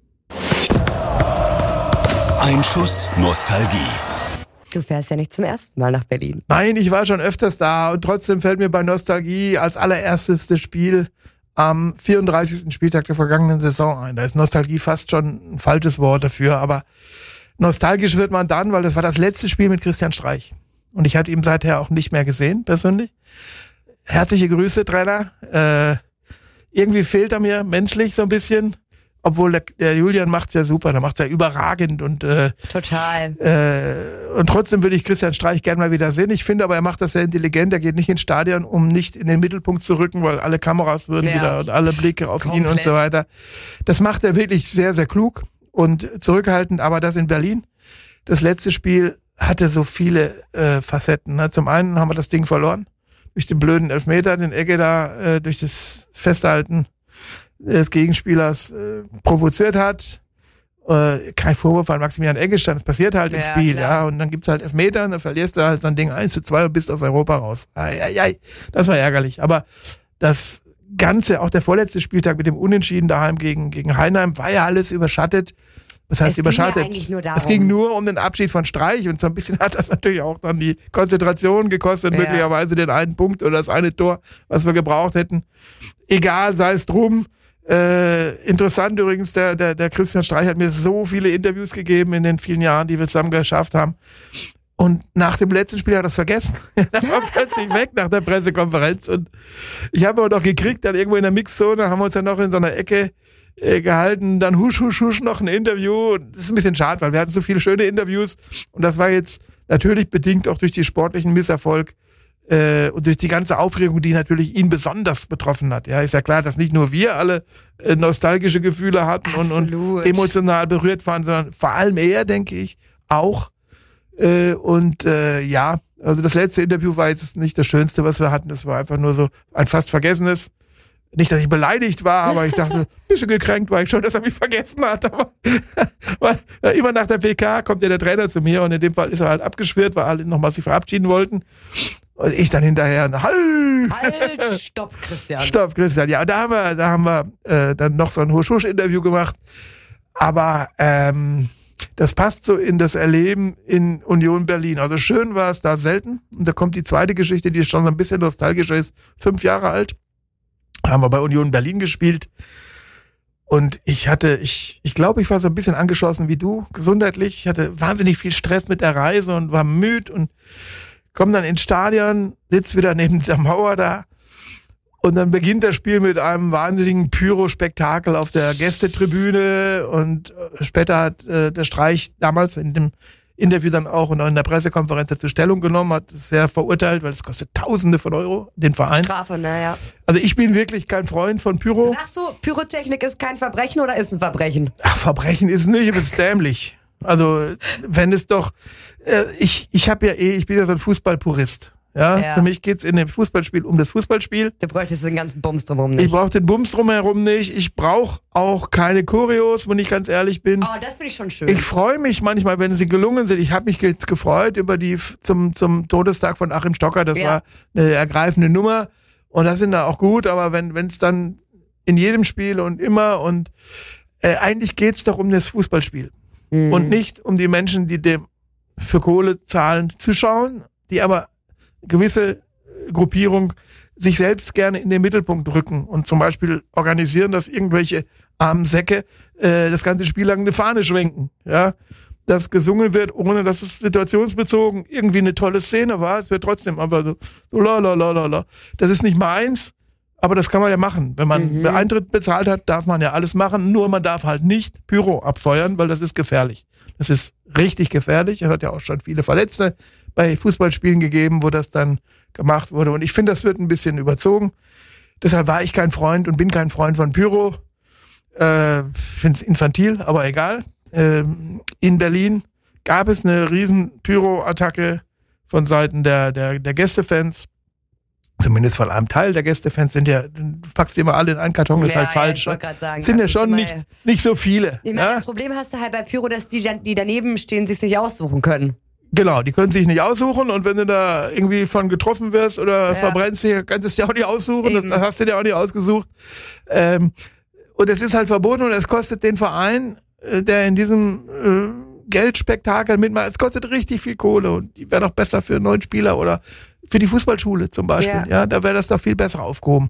S1: Ein Schuss Nostalgie.
S2: Du fährst ja nicht zum ersten Mal nach Berlin.
S3: Nein, ich war schon öfters da und trotzdem fällt mir bei Nostalgie als allererstes das Spiel am 34. Spieltag der vergangenen Saison ein. Da ist Nostalgie fast schon ein falsches Wort dafür, aber nostalgisch wird man dann, weil das war das letzte Spiel mit Christian Streich. Und ich hatte ihn seither auch nicht mehr gesehen, persönlich. Herzliche Grüße, Trainer. Irgendwie fehlt er mir menschlich so ein bisschen. Obwohl der Julian macht's ja super, der macht's ja überragend und
S2: total.
S3: Und trotzdem würde ich Christian Streich gerne mal wieder sehen. Ich finde aber, er macht das sehr intelligent. Er geht nicht ins Stadion, um nicht in den Mittelpunkt zu rücken, weil alle Kameras würden wieder und alle Blicke auf ihn und so weiter. Das macht er wirklich sehr, sehr klug und zurückhaltend. Aber das in Berlin, das letzte Spiel hatte so viele Facetten. Zum einen haben wir das Ding verloren durch den blöden Elfmeter, den Egge da durch das Festhalten des Gegenspielers provoziert hat. Kein Vorwurf an Maximilian Eggestein, das passiert halt im Spiel, klar. Ja, und dann gibt's halt Elfmeter und dann verlierst du halt so ein Ding 1:2 und bist aus Europa raus. Das war ärgerlich. Aber das Ganze, auch der vorletzte Spieltag mit dem Unentschieden daheim gegen Heinheim, war ja alles überschattet. Das heißt, überschattet. Es ging nur um den Abschied von Streich und so ein bisschen hat das natürlich auch dann die Konzentration gekostet, möglicherweise den einen Punkt oder das eine Tor, was wir gebraucht hätten. Egal, sei es drum. Interessant übrigens, der Christian Streich hat mir so viele Interviews gegeben in den vielen Jahren, die wir zusammen geschafft haben. Und nach dem letzten Spiel hat er das vergessen. Er war plötzlich weg nach der Pressekonferenz. Und ich habe aber noch gekriegt, dann irgendwo in der Mixzone, haben wir uns dann noch in so einer Ecke gehalten, dann husch noch ein Interview. Das ist ein bisschen schade, weil wir hatten so viele schöne Interviews. Und das war jetzt natürlich bedingt auch durch die sportlichen Misserfolg und durch die ganze Aufregung, die natürlich ihn besonders betroffen hat. Ja, ist ja klar, dass nicht nur wir alle nostalgische Gefühle hatten und emotional berührt waren, sondern vor allem er, denke ich, auch. Ja, also das letzte Interview war jetzt nicht das Schönste, was wir hatten. Das war einfach nur so ein fast vergessenes. Nicht, dass ich beleidigt war, aber ich dachte, ein bisschen gekränkt war ich schon, dass er mich vergessen hat. Aber weil immer nach der PK kommt ja der Trainer zu mir und in dem Fall ist er halt abgeschwirrt, weil alle nochmal sich verabschieden wollten. Und ich dann hinterher,
S2: halt, stopp, Christian.
S3: Stopp, Christian. Ja, und da haben wir dann noch so ein Husch-Husch-Interview gemacht. Aber das passt so in das Erleben in Union Berlin. Also schön war es da selten. Und da kommt die zweite Geschichte, die schon so ein bisschen nostalgischer ist. 5 Jahre alt. Haben wir bei Union Berlin gespielt. Und ich glaube, ich war so ein bisschen angeschossen wie du, gesundheitlich. Ich hatte wahnsinnig viel Stress mit der Reise und war müde und komm dann ins Stadion, sitz wieder neben der Mauer da Und dann beginnt das Spiel mit einem wahnsinnigen Pyro-Spektakel auf der Gästetribüne und später hat der Streich damals in dem Interview dann auch und auch in der Pressekonferenz dazu Stellung genommen, hat es sehr verurteilt, weil es kostet Tausende von Euro, den Verein.
S2: Strafe, naja.
S3: Also ich bin wirklich kein Freund von Pyro.
S2: Sagst du, Pyrotechnik ist kein Verbrechen oder ist ein Verbrechen?
S3: Ach, Verbrechen ist nicht, aber es ist dämlich. Also wenn es doch, ich bin ja so ein Fußballpurist. Ja, für mich geht's in dem Fußballspiel um das Fußballspiel.
S2: Du bräuchtest den ganzen Bums drumherum nicht.
S3: Ich brauche den Bums drumherum nicht. Ich brauche auch keine Choreos, wenn ich ganz ehrlich bin.
S2: Oh, das finde ich schon schön.
S3: Ich freue mich manchmal, wenn sie gelungen sind. Ich habe mich jetzt gefreut über die zum Todestag von Achim Stocker. Das war eine ergreifende Nummer und das sind da auch gut. Aber wenn es dann in jedem Spiel und immer und eigentlich geht's doch um das Fußballspiel und nicht um die Menschen, die dem für Kohle zahlen, zuschauen, die aber gewisse Gruppierung sich selbst gerne in den Mittelpunkt rücken und zum Beispiel organisieren, dass irgendwelche armen Säcke das ganze Spiel lang eine Fahne schwenken, ja, dass gesungen wird, ohne dass es situationsbezogen irgendwie eine tolle Szene war. Es wird trotzdem einfach so la. Das ist nicht meins, aber das kann man ja machen. Wenn man Eintritt bezahlt hat, darf man ja alles machen, nur man darf halt nicht Pyro abfeuern, weil das ist gefährlich. Das ist richtig gefährlich. Es hat ja auch schon viele Verletzte bei Fußballspielen gegeben, wo das dann gemacht wurde. Und ich finde, das wird ein bisschen überzogen. Deshalb war ich kein Freund und bin kein Freund von Pyro. Finde es infantil, aber egal. In Berlin gab es eine riesen Pyro-Attacke von Seiten der Gästefans. Zumindest von einem Teil der Gästefans sind ja, du packst die immer alle in einen Karton, das ist halt falsch.
S2: Ich wollte gerade sagen,
S3: sind ja schon nicht so viele.
S2: Ich meine, das Problem hast du halt bei Pyro, dass die daneben stehen, sich nicht aussuchen können.
S3: Genau, die können sich nicht aussuchen und wenn du da irgendwie von getroffen wirst oder verbrennst, kannst du es dir auch nicht aussuchen, das hast du dir auch nicht ausgesucht. Und es ist halt verboten und es kostet den Verein, der in diesem Geldspektakel mitmacht, es kostet richtig viel Kohle und die wäre doch besser für einen neuen Spieler oder für die Fußballschule zum Beispiel. Ja, da wäre das doch viel besser aufgehoben.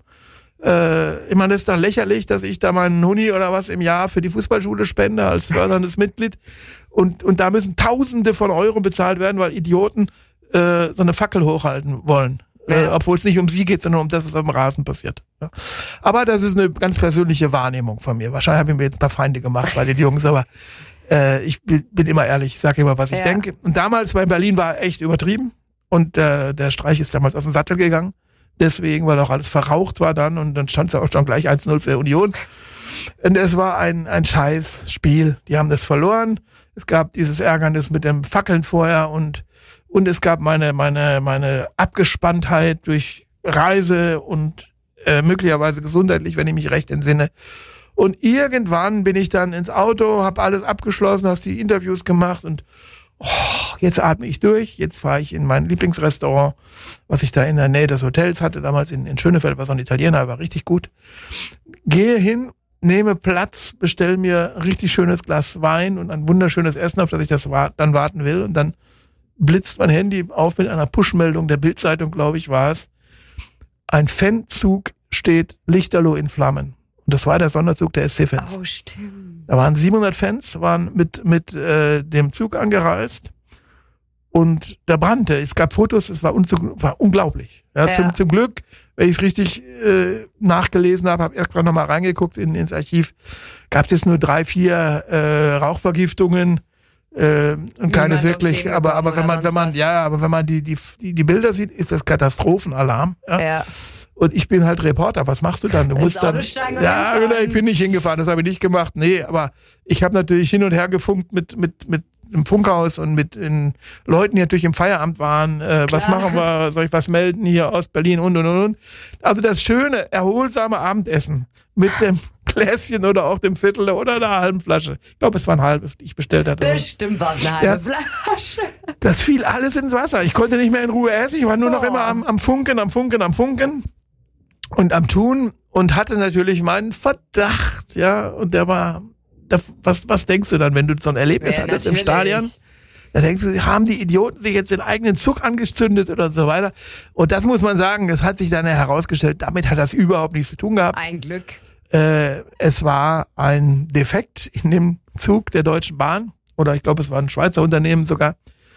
S3: Ich meine, das ist doch lächerlich, dass ich da meinen Huni oder was im Jahr für die Fußballschule spende als förderndes Mitglied und da müssen Tausende von Euro bezahlt werden, weil Idioten so eine Fackel hochhalten wollen. Obwohl es nicht um sie geht, sondern um das, was auf dem Rasen passiert. Ja. Aber das ist eine ganz persönliche Wahrnehmung von mir. Wahrscheinlich habe ich mir jetzt ein paar Feinde gemacht bei den Jungs, aber ich bin immer ehrlich, ich sage immer, was ich denke. Und damals bei Berlin war echt übertrieben und der Streich ist damals aus dem Sattel gegangen. Deswegen, weil auch alles verraucht war dann und dann stand es auch schon gleich 1-0 für Union. Und es war ein scheiß Spiel. Die haben das verloren. Es gab dieses Ärgernis mit dem Fackeln vorher und es gab meine Abgespanntheit durch Reise und möglicherweise gesundheitlich, wenn ich mich recht entsinne. Und irgendwann bin ich dann ins Auto, habe alles abgeschlossen, hast die Interviews gemacht und jetzt atme ich durch. Jetzt fahre ich in mein Lieblingsrestaurant, was ich da in der Nähe des Hotels hatte, damals in Schönefeld, war so ein Italiener, war richtig gut. Gehe hin, nehme Platz, bestelle mir ein richtig schönes Glas Wein und ein wunderschönes Essen, auf das ich das dann warten will. Und dann blitzt mein Handy auf mit einer Push-Meldung der Bild-Zeitung, glaube ich, war es. Ein Fanzug steht lichterloh in Flammen. Und das war der Sonderzug der SC-Fans.
S2: Oh, stimmt.
S3: Da waren 700 Fans, waren mit dem Zug angereist und da brannte. Es gab Fotos, es war unglaublich. Ja. Zum Glück, wenn ich es richtig nachgelesen habe ich extra nochmal reingeguckt ins Archiv, gab es nur 3-4 Rauchvergiftungen und keine wirklich. Aber wenn man die Bilder sieht, ist das Katastrophenalarm. Ja. Und ich bin halt Reporter, was machst du dann? Du musst dann. Ja, genau, ich bin nicht hingefahren, das habe ich nicht gemacht. Nee, aber ich habe natürlich hin und her gefunkt mit im Funkhaus und mit den Leuten, die natürlich im Feierabend waren. Was machen wir? Soll ich was melden hier aus Berlin und. Also das schöne, erholsame Abendessen mit dem Gläschen oder auch dem Viertel oder einer halben Flasche. Ich glaube, es war eine halbe, die ich bestellt hatte.
S2: Bestimmt war es eine halbe Flasche.
S3: Das fiel alles ins Wasser. Ich konnte nicht mehr in Ruhe essen. Ich war nur noch immer am Funken und am Tun und hatte natürlich meinen Verdacht, ja, und der war, was denkst du dann, wenn du so ein Erlebnis hattest im Stadion? Da denkst du, haben die Idioten sich jetzt den eigenen Zug angezündet oder so weiter? Und das muss man sagen, das hat sich dann herausgestellt, damit hat das überhaupt nichts zu tun gehabt.
S2: Ein Glück.
S3: Es war ein Defekt in dem Zug der Deutschen Bahn oder ich glaube, es war ein Schweizer Unternehmen sogar.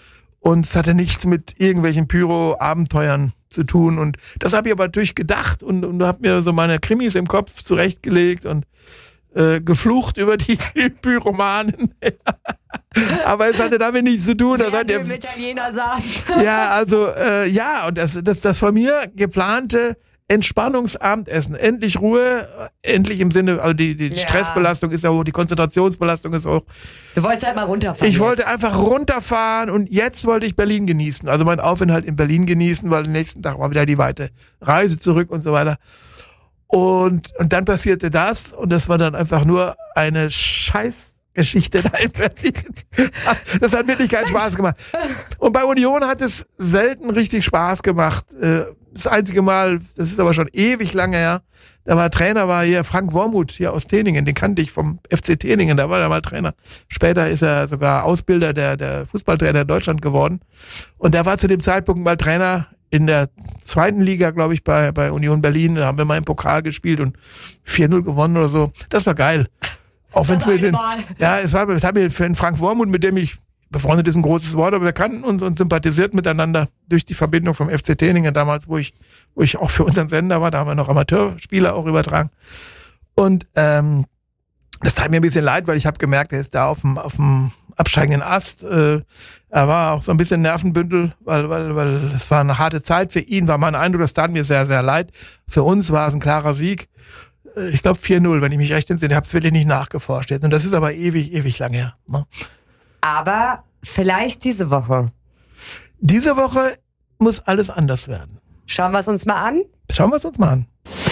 S3: Und es hatte nichts mit irgendwelchen Pyro-Abenteuern zu tun. Und das habe ich aber durchgedacht und habe mir so meine Krimis im Kopf zurechtgelegt und geflucht über die Pyromanen. Aber es hatte damit nichts zu tun.
S2: Wer dem Italiener saß.
S3: Ja, also und das von mir geplante Entspannungsabendessen. Endlich Ruhe, endlich im Sinne, also die Stressbelastung ist ja hoch, die Konzentrationsbelastung ist hoch.
S2: Du wolltest halt mal runterfahren.
S3: Ich wollte einfach runterfahren und jetzt wollte ich Berlin genießen. Also meinen Aufenthalt in Berlin genießen, weil am nächsten Tag war wieder die weite Reise zurück und so weiter. Und dann passierte das und das war dann einfach nur eine Scheißgeschichte da in Berlin. Das hat wirklich keinen Spaß gemacht. Und bei Union hat es selten richtig Spaß gemacht. Das einzige Mal, das ist aber schon ewig lange her, Trainer war hier Frank Wormuth hier aus Teningen, den kannte ich vom FC Teningen, da war er mal Trainer. Später ist er sogar Ausbilder der Fußballtrainer in Deutschland geworden. Und der war zu dem Zeitpunkt mal Trainer in der 2. Liga, glaube ich, bei Union Berlin. Da haben wir mal im Pokal gespielt und 4-0 gewonnen oder so. Das war geil. Auch wenn es mit den, es war für den Frank Wormuth, mit dem ich befreundet ist ein großes Wort, aber wir kannten uns und sympathisierten miteinander durch die Verbindung vom FC Teningen damals, wo ich auch für unseren Sender war. Da haben wir noch Amateurspieler auch übertragen. Und das tat mir ein bisschen leid, weil ich habe gemerkt, er ist da auf dem absteigenden Ast. Er war auch so ein bisschen Nervenbündel, weil es war eine harte Zeit für ihn, war mein Eindruck, das tat mir sehr, sehr leid. Für uns war es ein klarer Sieg. Ich glaube 4-0, wenn ich mich recht entsinne. Ich habe es wirklich nicht nachgeforscht jetzt. Und das ist aber ewig lang her. Ne?
S2: Aber vielleicht diese Woche.
S3: Diese Woche muss alles anders werden.
S2: Schauen wir es uns mal an?
S3: Schauen wir es uns mal an.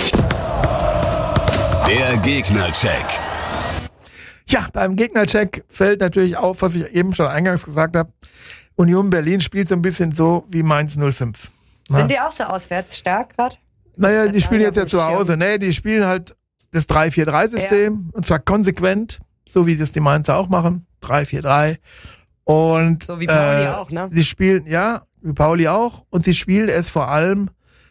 S1: Der Gegnercheck.
S3: Ja, beim Gegnercheck fällt natürlich auf, was ich eben schon eingangs gesagt habe. Union Berlin spielt so ein bisschen so wie Mainz 05.
S2: Sind die auch so auswärts stark gerade?
S3: Naja, die spielen jetzt ja zu Hause. Nee, die spielen halt das 3-4-3-System und zwar konsequent, so wie das die Mainzer auch machen. 3-4-3. Und
S2: so wie Pauli auch, ne?
S3: Sie spielen, ja, wie Pauli auch. Und sie spielen es vor allem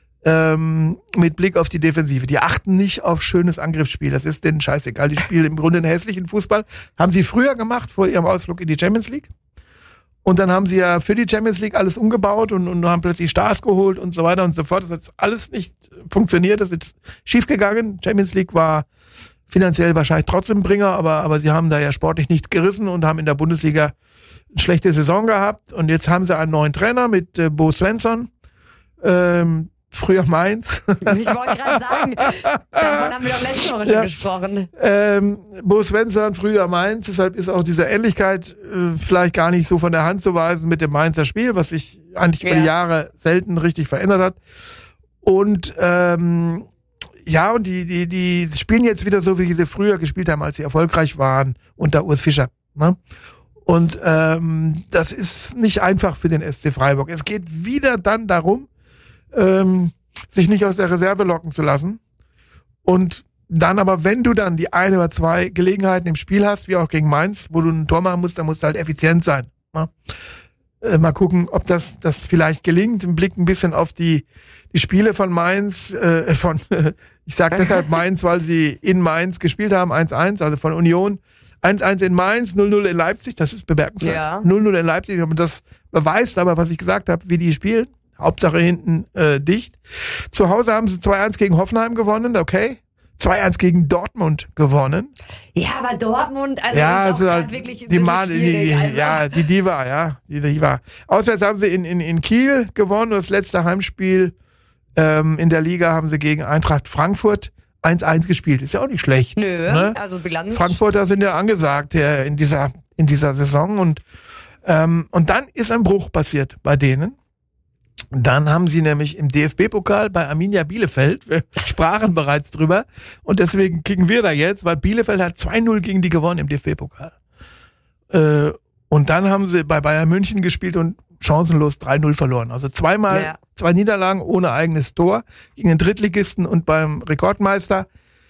S3: mit Blick auf die Defensive. Die achten nicht auf schönes Angriffsspiel. Das ist denen scheißegal. Die spielen im Grunde einen hässlichen Fußball. Haben sie früher gemacht, vor ihrem Ausflug in die Champions League. Und dann haben sie ja für die Champions League alles umgebaut und haben plötzlich Stars geholt und so weiter und so fort. Das hat alles nicht funktioniert. Das ist schiefgegangen. Champions League war finanziell wahrscheinlich trotzdem ein Bringer, aber sie haben da ja sportlich nichts gerissen und haben in der Bundesliga eine schlechte Saison gehabt. Und jetzt haben sie einen neuen Trainer mit Bo Svensson. Früher Mainz.
S2: Ich wollte gerade sagen, davon haben wir doch letzte Woche schon gesprochen.
S3: Bo Svensson, früher Mainz, deshalb ist auch diese Ähnlichkeit vielleicht gar nicht so von der Hand zu weisen mit dem Mainzer Spiel, was sich eigentlich über die Jahre selten richtig verändert hat. Und und die spielen jetzt wieder so, wie sie früher gespielt haben, als sie erfolgreich waren unter Urs Fischer. Ne? Und das ist nicht einfach für den SC Freiburg. Es geht wieder dann darum, sich nicht aus der Reserve locken zu lassen. Und dann aber, wenn du dann die eine oder zwei Gelegenheiten im Spiel hast, wie auch gegen Mainz, wo du ein Tor machen musst, dann musst du halt effizient sein. Ne? Mal gucken, ob das vielleicht gelingt. Ein Blick ein bisschen auf die Spiele von Mainz, ich sage deshalb Mainz, weil sie in Mainz gespielt haben, 1-1, also von Union. 1-1 in Mainz, 0-0 in Leipzig, das ist bemerkenswert. Ja. 0-0 in Leipzig, aber das beweist aber, was ich gesagt habe, wie die spielen. Hauptsache hinten dicht. Zu Hause haben sie 2-1 gegen Hoffenheim gewonnen, okay. 2-1 gegen Dortmund gewonnen.
S2: Ja, aber Dortmund, also
S3: ja,
S2: ist auch
S3: also
S2: wirklich
S3: die
S2: schwierig. Also.
S3: Ja, die Diva. Auswärts haben sie in Kiel gewonnen, das letzte Heimspiel in der Liga haben sie gegen Eintracht Frankfurt 1-1 gespielt. Ist ja auch nicht schlecht.
S2: Nö,
S3: ne?
S2: Also Bilanz.
S3: Frankfurter sind ja angesagt in dieser Saison und dann ist ein Bruch passiert bei denen. Dann haben sie nämlich im DFB-Pokal bei Arminia Bielefeld, wir sprachen bereits drüber, und deswegen kriegen wir da jetzt, weil Bielefeld hat 2-0 gegen die gewonnen im DFB-Pokal. Und dann haben sie bei Bayern München gespielt und chancenlos 3-0 verloren. Also zwei Niederlagen ohne eigenes Tor gegen den Drittligisten und beim Rekordmeister.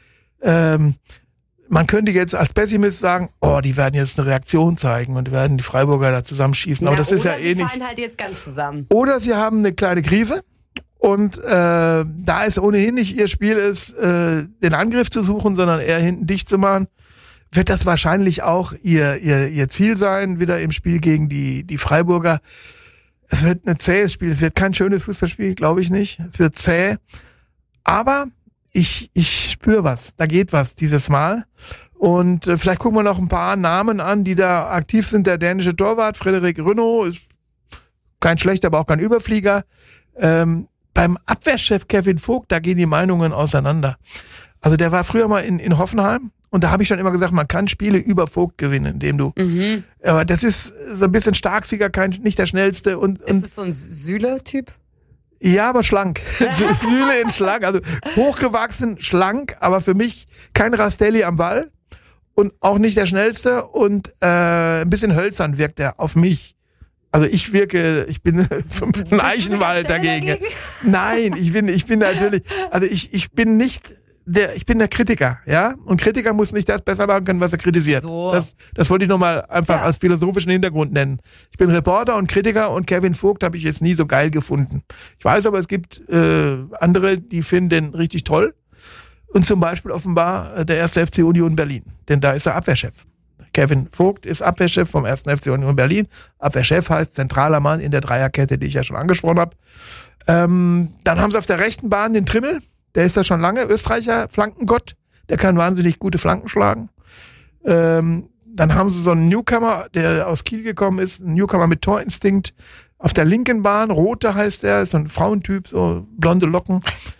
S3: Man könnte jetzt als Pessimist sagen, die werden jetzt eine Reaktion zeigen und werden die Freiburger da zusammenschießen. Aber das ist ja eh nicht.
S2: Sie fallen halt jetzt ganz zusammen.
S3: Oder sie haben eine kleine Krise und da es ohnehin nicht ihr Spiel ist, den Angriff zu suchen, sondern eher hinten dicht zu machen, wird das wahrscheinlich auch ihr Ziel sein, wieder im Spiel gegen die Freiburger. Es wird ein zähes Spiel. Es wird kein schönes Fußballspiel, glaube ich nicht. Es wird zäh. Aber ich spüre was. Da geht was dieses Mal. Und vielleicht gucken wir noch ein paar Namen an, die da aktiv sind. Der dänische Torwart, Frederik Rønnow, ist kein schlechter, aber auch kein Überflieger. Beim Abwehrchef Kevin Vogt, da gehen die Meinungen auseinander. Also der war früher mal in Hoffenheim und da habe ich schon immer gesagt, man kann Spiele über Vogt gewinnen, indem du. Aber das ist so ein bisschen Starksieger, nicht der schnellste.
S2: Ist es so ein Süle-Typ?
S3: Ja, aber schlank. Süle in schlank, also hochgewachsen, schlank, aber für mich kein Rastelli am Ball und auch nicht der schnellste und ein bisschen hölzern wirkt er auf mich. Also ich bin ein Eichenwald dagegen. Nein, ich bin natürlich, also ich bin der Kritiker, ja? Und Kritiker muss nicht das besser machen können, was er kritisiert.
S2: So.
S3: Das wollte ich nochmal einfach als philosophischen Hintergrund nennen. Ich bin Reporter und Kritiker und Kevin Vogt habe ich jetzt nie so geil gefunden. Ich weiß aber, es gibt andere, die finden den richtig toll. Und zum Beispiel offenbar der 1. FC Union Berlin. Denn da ist er Abwehrchef. Kevin Vogt ist Abwehrchef vom 1. FC Union Berlin. Abwehrchef heißt zentraler Mann in der Dreierkette, die ich ja schon angesprochen habe. Dann haben sie auf der rechten Bahn den Trimmel. Der ist da schon lange, Österreicher, Flankengott. Der kann wahnsinnig gute Flanken schlagen. Dann haben sie so einen Newcomer, der aus Kiel gekommen ist. Ein Newcomer mit Torinstinkt. Auf der linken Bahn, Rote heißt er, ist so ein Frauentyp, so blonde Locken.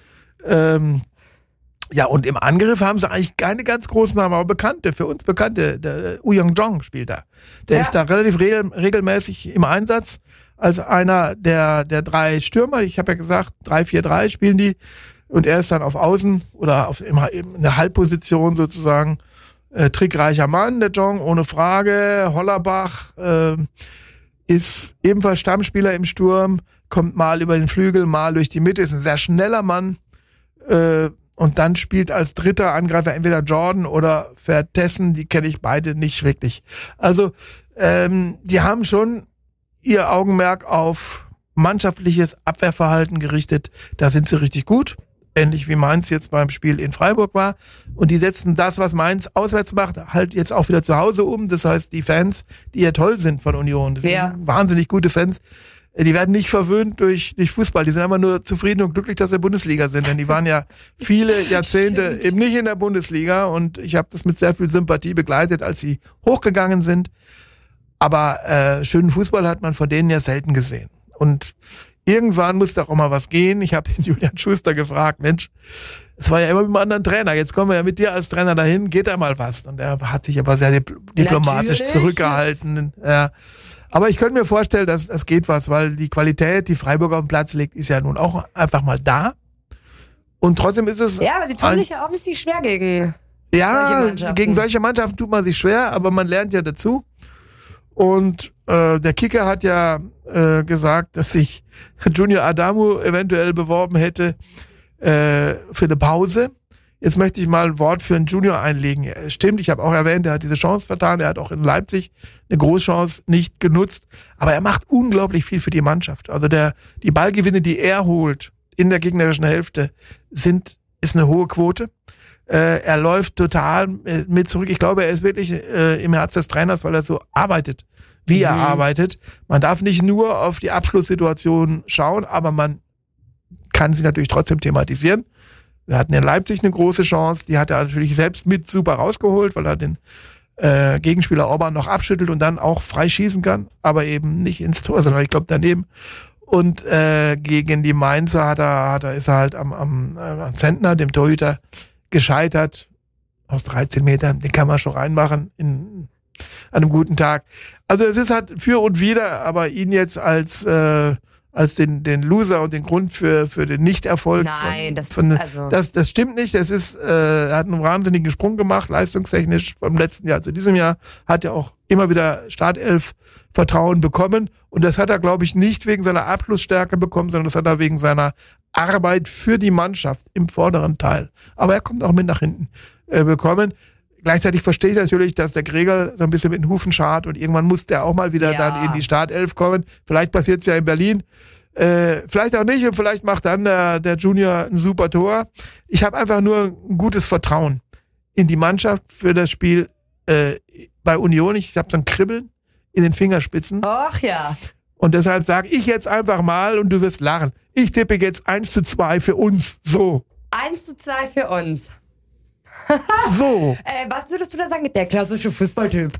S3: Ja, und im Angriff haben sie eigentlich keine ganz großen Namen, aber für uns bekannte. Der Woo Young-jong spielt da. Der ist da relativ regelmäßig im Einsatz als einer der drei Stürmer. Ich habe ja gesagt, 3-4-3 spielen die. Und er ist dann auf Außen oder in der Halbposition sozusagen trickreicher Mann, der Jong, ohne Frage. Hollerbach ist ebenfalls Stammspieler im Sturm, kommt mal über den Flügel, mal durch die Mitte, ist ein sehr schneller Mann. Und dann spielt als dritter Angreifer entweder Jordan oder Vertessen, die kenne ich beide nicht wirklich. Also die haben schon ihr Augenmerk auf mannschaftliches Abwehrverhalten gerichtet. Da sind sie richtig gut. Ähnlich wie Mainz jetzt beim Spiel in Freiburg war. Und die setzen das, was Mainz auswärts macht, halt jetzt auch wieder zu Hause um. Das heißt, die Fans, die ja toll sind von Union, das sind wahnsinnig gute Fans, die werden nicht verwöhnt durch Fußball. Die sind einfach nur zufrieden und glücklich, dass sie in der Bundesliga sind. Denn die waren ja viele Jahrzehnte eben nicht in der Bundesliga. Und ich habe das mit sehr viel Sympathie begleitet, als sie hochgegangen sind. Aber schönen Fußball hat man von denen ja selten gesehen. Und irgendwann musste auch mal was gehen. Ich habe den Julian Schuster gefragt, Mensch, es war ja immer mit einem anderen Trainer. Jetzt kommen wir ja mit dir als Trainer dahin, geht da mal was? Und er hat sich aber sehr diplomatisch zurückgehalten. Ja. Aber ich könnte mir vorstellen, dass es geht was, weil die Qualität, die Freiburg auf dem Platz legt, ist ja nun auch einfach mal da. Und trotzdem ist es...
S2: Ja, aber sie tun sich ja auch ein bisschen schwer gegen
S3: solche Mannschaften. Gegen solche Mannschaften tut man sich schwer, aber man lernt ja dazu. Und der Kicker hat ja gesagt, dass sich Junior Adamu eventuell beworben hätte für eine Pause. Jetzt möchte ich mal ein Wort für einen Junior einlegen. Stimmt, ich habe auch erwähnt, er hat diese Chance vertan. Er hat auch in Leipzig eine Großchance nicht genutzt. Aber er macht unglaublich viel für die Mannschaft. Also die Ballgewinne, die er holt in der gegnerischen Hälfte, ist eine hohe Quote. Er läuft total mit zurück. Ich glaube, er ist wirklich im Herz des Trainers, weil er so arbeitet, wie er arbeitet. Man darf nicht nur auf die Abschlusssituation schauen, aber man kann sie natürlich trotzdem thematisieren. Wir hatten in Leipzig eine große Chance, die hat er natürlich selbst mit super rausgeholt, weil er den Gegenspieler Orban noch abschüttelt und dann auch frei schießen kann, aber eben nicht ins Tor, sondern ich glaube daneben. Und gegen die Mainzer ist er halt am Zentner, dem Torhüter, gescheitert aus 13 Metern. Den kann man schon reinmachen an einem guten Tag. Also es ist halt für und wider, aber ihn jetzt als den Loser und den Grund für den Nichterfolg.
S2: Nein,
S3: das stimmt nicht. Er hat einen wahnsinnigen Sprung gemacht, leistungstechnisch vom letzten Jahr zu diesem Jahr. Hat ja auch immer wieder Startelf-Vertrauen bekommen. Und das hat er, glaube ich, nicht wegen seiner Abschlussstärke bekommen, sondern das hat er wegen seiner Arbeit für die Mannschaft im vorderen Teil. Aber er kommt auch mit nach hinten bekommen. Gleichzeitig verstehe ich natürlich, dass der Gregel so ein bisschen mit den Hufen schart und irgendwann muss der auch mal wieder dann in die Startelf kommen. Vielleicht passiert es ja in Berlin. Vielleicht auch nicht und vielleicht macht dann der Junior ein super Tor. Ich habe einfach nur ein gutes Vertrauen in die Mannschaft für das Spiel bei Union. Ich habe so ein Kribbeln in den Fingerspitzen.
S2: Ach ja.
S3: Und deshalb sage ich jetzt einfach mal, und du wirst lachen, ich tippe jetzt 1:2 für uns. So.
S2: 1:2 für uns.
S3: So.
S2: Was würdest du da sagen? Der klassische Fußballtyp.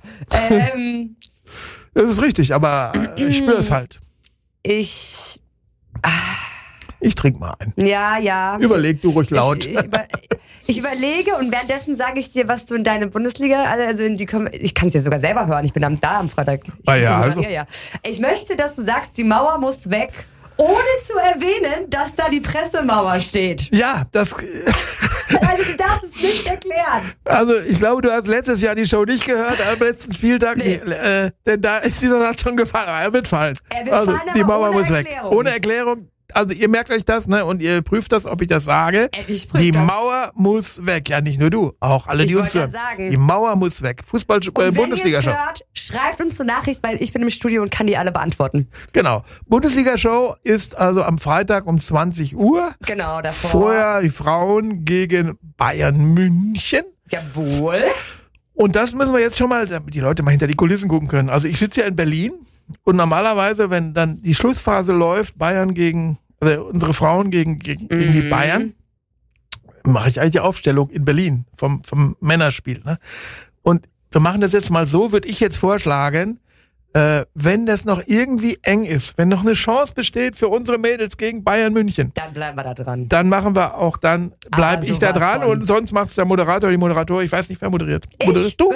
S3: Das ist richtig, aber ich spüre es halt.
S2: Ich
S3: trinke mal ein.
S2: Ja.
S3: Überleg du ruhig laut.
S2: Ich überlege und währenddessen sage ich dir, was du in deine Bundesliga, also ich kann es dir sogar selber hören, ich bin da am Freitag. Ich möchte, dass du sagst, die Mauer muss weg, ohne zu erwähnen, dass da die Pressemauer steht.
S3: Ja, das...
S2: Also du darfst es nicht erklären.
S3: Also ich glaube, du hast letztes Jahr die Show nicht gehört, am letzten Spieltag,
S2: Nee.
S3: denn da ist dieser Satz schon gefallen. Er wird fallen.
S2: Er wird fallen,
S3: die
S2: aber
S3: Mauer
S2: ohne
S3: muss
S2: Erklärung.
S3: weg. Ohne Erklärung. Also ihr merkt euch das, ne? Und ihr prüft das, ob ich das sage.
S2: Ich prüf
S3: Die
S2: das.
S3: Mauer muss weg. Ja, nicht nur du, auch alle, die
S2: Ich
S3: uns
S2: wollte
S3: hören.
S2: gerade sagen.
S3: Die Mauer muss weg.
S2: Und wenn
S3: Bundesliga-Show.
S2: ihr es hört, schreibt uns eine Nachricht, weil ich bin im Studio und kann die alle beantworten.
S3: Genau. Bundesliga-Show ist also am Freitag um 20 Uhr.
S2: Genau, davor.
S3: Vorher die Frauen gegen Bayern München.
S2: Jawohl.
S3: Und das müssen wir jetzt schon mal, damit die Leute mal hinter die Kulissen gucken können. Also ich sitze ja in Berlin und normalerweise, wenn dann die Schlussphase läuft, unsere Frauen gegen die Bayern, mache ich eigentlich die Aufstellung in Berlin vom Männerspiel. Ne? Und wir machen das jetzt mal so, würde ich jetzt vorschlagen, wenn das noch irgendwie eng ist, wenn noch eine Chance besteht für unsere Mädels gegen Bayern München,
S2: Dann bleiben wir da dran.
S3: dann machen wir auch, dann bleibe
S2: Aber
S3: ich da
S2: sowas
S3: dran
S2: von.
S3: und sonst macht's der Moderator, die Moderator, ich weiß nicht, wer moderiert.
S2: Ich?
S3: Moderierst du?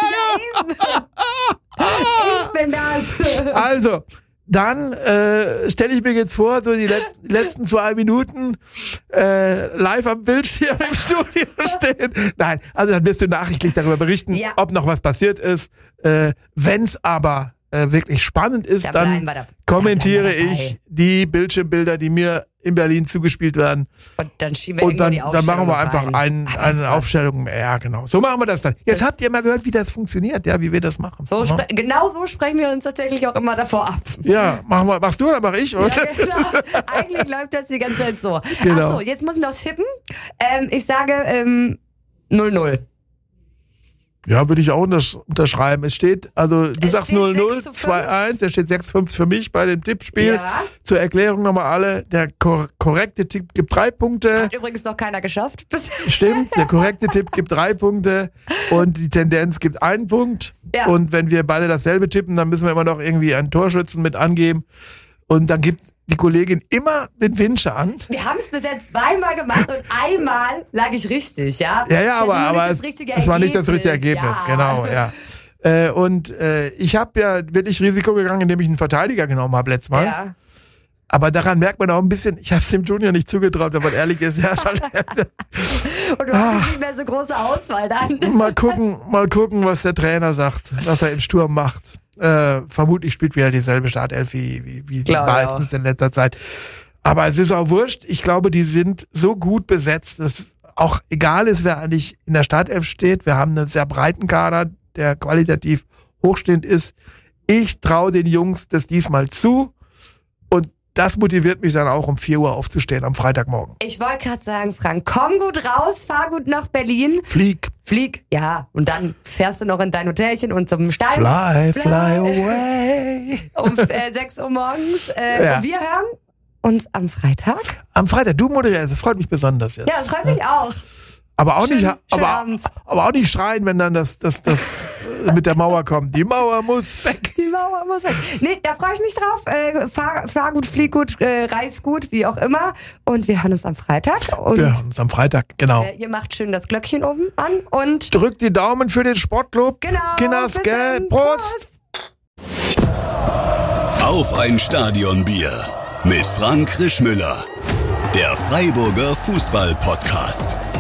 S2: Ich bin das.
S3: Also, dann stelle ich mir jetzt vor, so die letzten 2 Minuten live am Bildschirm im Studio stehen. Nein, also dann wirst du nachrichtlich darüber berichten,
S2: Ja.
S3: ob noch was passiert ist. Wenn's aber wirklich spannend ist,
S2: Da
S3: dann
S2: bleiben wir da-
S3: kommentiere
S2: da bleiben wir
S3: ich die Bildschirmbilder, die mir in Berlin zugespielt werden.
S2: Und dann schieben wir
S3: Und dann,
S2: irgendwo die
S3: dann machen wir
S2: Aufstellung
S3: einfach
S2: rein.
S3: eine
S2: Aber
S3: Aufstellung mehr. Ja, genau. So machen wir das dann. Jetzt habt ihr mal gehört, wie das funktioniert, ja, wie wir das machen.
S2: so
S3: Ja?
S2: genau so sprechen wir uns tatsächlich auch immer davor ab.
S3: Ja, machst du oder mach ich?
S2: Ja, genau. Eigentlich läuft das die ganze Zeit so.
S3: Genau.
S2: Achso, jetzt muss ich noch tippen. Ich sage 0-0.
S3: Ja, würde ich auch unterschreiben. Es steht, also du
S2: Es
S3: sagst
S2: steht
S3: 0-0,
S2: 6:5.
S3: 2-1, da steht 6-5 für mich bei dem Tippspiel.
S2: Ja.
S3: Zur Erklärung nochmal alle, der korrekte Tipp gibt 3 Punkte.
S2: Hat übrigens noch keiner geschafft.
S3: Stimmt, der korrekte Tipp gibt 3 Punkte und die Tendenz gibt 1 Punkt.
S2: Ja.
S3: Und wenn wir beide dasselbe tippen, dann müssen wir immer noch irgendwie einen Torschützen mit angeben. Und dann gibt die Kollegin immer den Winscher an.
S2: Wir haben es bis jetzt 2-mal gemacht und einmal lag ich richtig, ja?
S3: Ja,
S2: Ich hatte nur
S3: aber
S2: nicht das richtige
S3: es war nicht das richtige
S2: Ergebnis,
S3: Ergebnis, genau, ja. Und ich habe ja wirklich Risiko gegangen, indem ich einen Verteidiger genommen habe letztes Mal.
S2: Ja.
S3: Aber daran merkt man auch ein bisschen, ich habe es dem Junior nicht zugetraut, wenn man ehrlich ist. Ja,
S2: Und du hast nicht mehr so große Auswahl dann.
S3: mal gucken, was der Trainer sagt, was er im Sturm macht. Vermutlich spielt wieder dieselbe Startelf wie
S2: Glaube
S3: meistens in letzter Zeit. Aber es ist auch wurscht. Ich glaube, die sind so gut besetzt, dass auch egal ist, wer eigentlich in der Startelf steht. Wir haben einen sehr breiten Kader, der qualitativ hochstehend ist. Ich traue den Jungs das diesmal zu. Und das motiviert mich dann auch, um 4 Uhr aufzustehen am Freitagmorgen.
S2: Ich wollte gerade sagen, Frank, komm gut raus, fahr gut nach Berlin.
S3: Flieg,
S2: Ja. Und dann fährst du noch in dein Hotelchen und zum Stall.
S3: fly away.
S2: Um 6 Uhr morgens.
S3: Ja.
S2: Und wir hören uns am Freitag.
S3: Am Freitag, du moderierst, das freut mich besonders jetzt.
S2: Ja, das freut mich auch.
S3: Aber auch,
S2: Schön-
S3: nicht,
S2: schönen Abend.
S3: aber auch nicht schreien, wenn dann das mit der Mauer kommt. Die Mauer muss weg.
S2: Die Mauer muss weg. Nee, da freue ich mich drauf. Fahr gut, flieg gut, reis gut, wie auch immer. Und wir hören uns am Freitag. Und
S3: Wir hören uns am Freitag, genau.
S2: ihr macht schön das Glöckchen oben an. Und
S3: Drückt die Daumen für den Sportclub.
S2: genau.
S3: Kinders,
S2: bis
S3: gell?
S2: dann.
S3: Prost.
S1: Auf ein Stadionbier mit Frank Rischmüller. Der Freiburger Fußball-Podcast.